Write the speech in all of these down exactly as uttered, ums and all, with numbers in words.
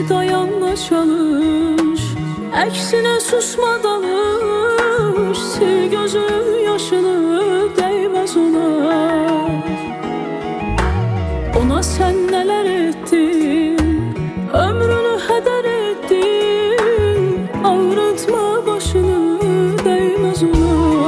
dayanma çalış, əksine susma danış. Sil gözünün yaşını, değmez ona. Ona sen neler ettin, ömrünü heder ettin. Ağrıtma başını, değmez ona.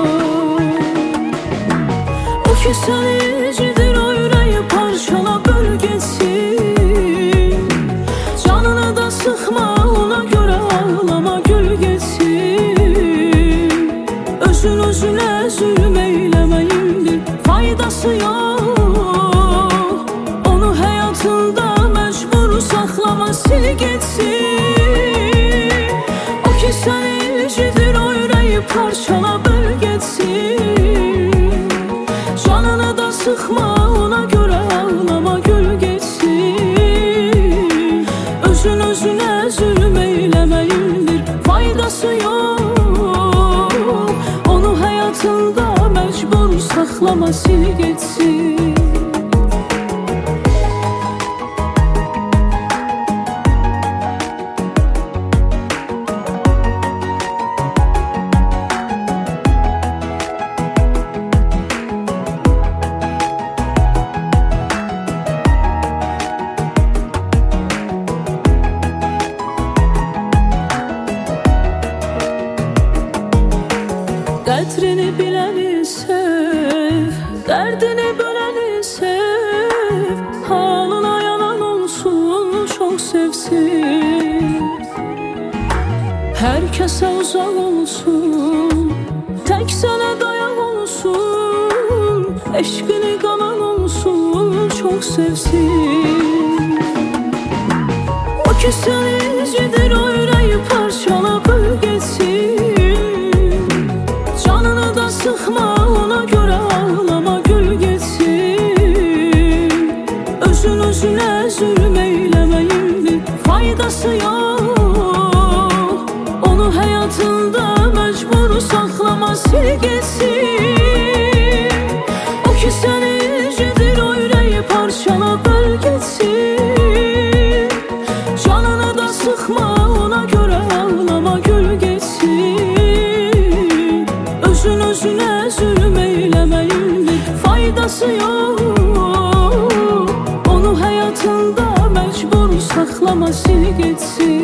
O ki seni cidir o yüreği parçala böl geçsin. Canını da sıkma, ona göre ağlama gül geçsin. Özün özüne zulüm eylemeyindir, faydası yok. Onu hayatında mecbur saklama, sil geçsin. O ki seni cidir o yüreği parçala böl geçsin. Canını da sıkma, ona göre ağlama gül geçsin. Özün özüne zulüm eylemeyindir, faydası yok. Onu hayatında mecbur saklama, sil geçsin. Qədrini biləni sev, dərdini böləni sev. Halına yanan olsun, çok sevsin. Herkese uzak olsun, tek sana dayak olsun. Eşkini kalan olsun, çok sevsin. O ki seni cidir o yüreği parçala böl geçsin. Canını da sıkma, ona göre ağlama gül geçsin. Özün özüne zulüm eylemeyindir, faydası yok. Onu hayatında mecbur saklama, sil geçsin. O ki seni cidir o yüreği parçala böl geçsin. Canını da sıkma, ona göre ağlama gül geçsin. Özün özüne zulüm eylemeyindir, faydası yok. Onu hayatında mecbur saklama, sil geçsin.